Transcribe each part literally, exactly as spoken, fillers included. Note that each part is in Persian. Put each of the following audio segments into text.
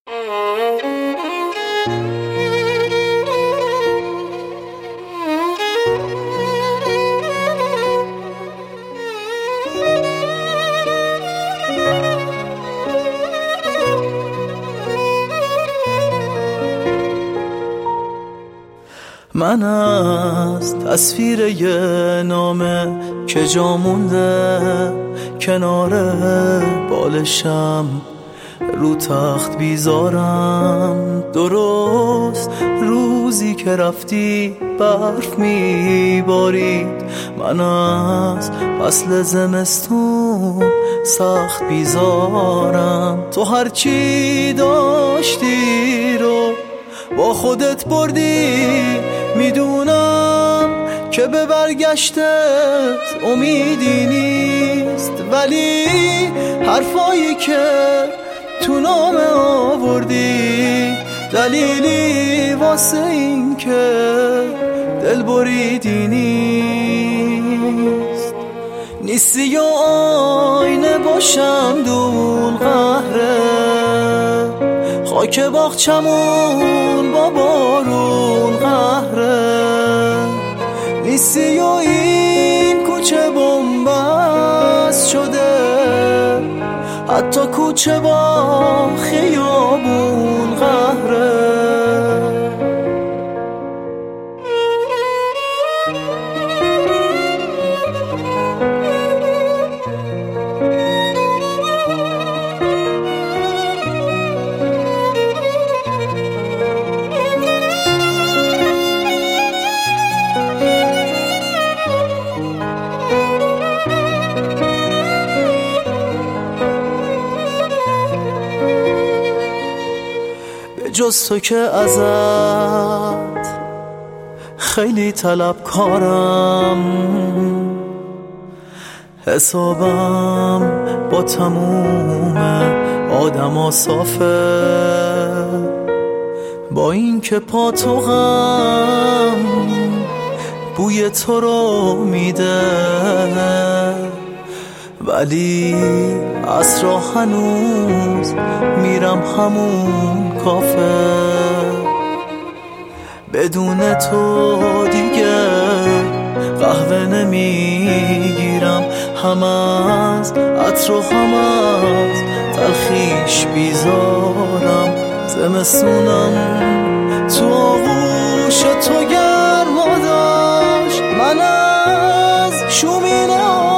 من از تصویر یه نامه که جا مونده کنار بالشم رو تخت بیزارم، درست روزی که رفتی برف میبارید. من از فصل زمستون سخت بیزارم، تو هرچی داشتی رو با خودت بردی. میدونم که به برگشتت امیدی نیست، ولی حرفایی که تو نامه آوردی دلیلی واسه این که دل بریدی نیست. نیستی و آینه باشم دون قهره، خاک باغچمون با بارون قهره. نیستی و این کوچه بنبست شده، حتی کوچه با خیابون قهره. جز تو که ازت خیلی طلبکارم، حسابم با تموم آدما صافه. با این که پاتوقم بوی تو رو میده، ولی عصرا هنوز میرم همون کافه. بدون تو دیگه قهوه نمیگیرم، هم از عطر و هم از تلخیش بیزارم. زمستونم تو آغوش تو گرما داشت، من از شومینه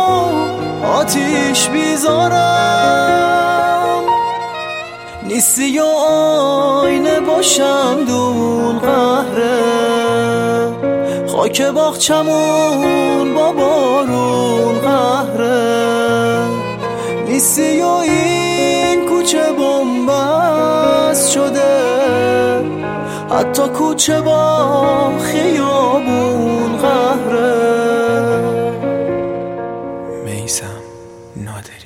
آتیش بیزارم. نیستی و آینه باشم دون قهره، خاک باغچمون با بارون قهره. نیستی و این کوچه بنبست شده، حتی کوچه با خیابون قهره. میثم نادری.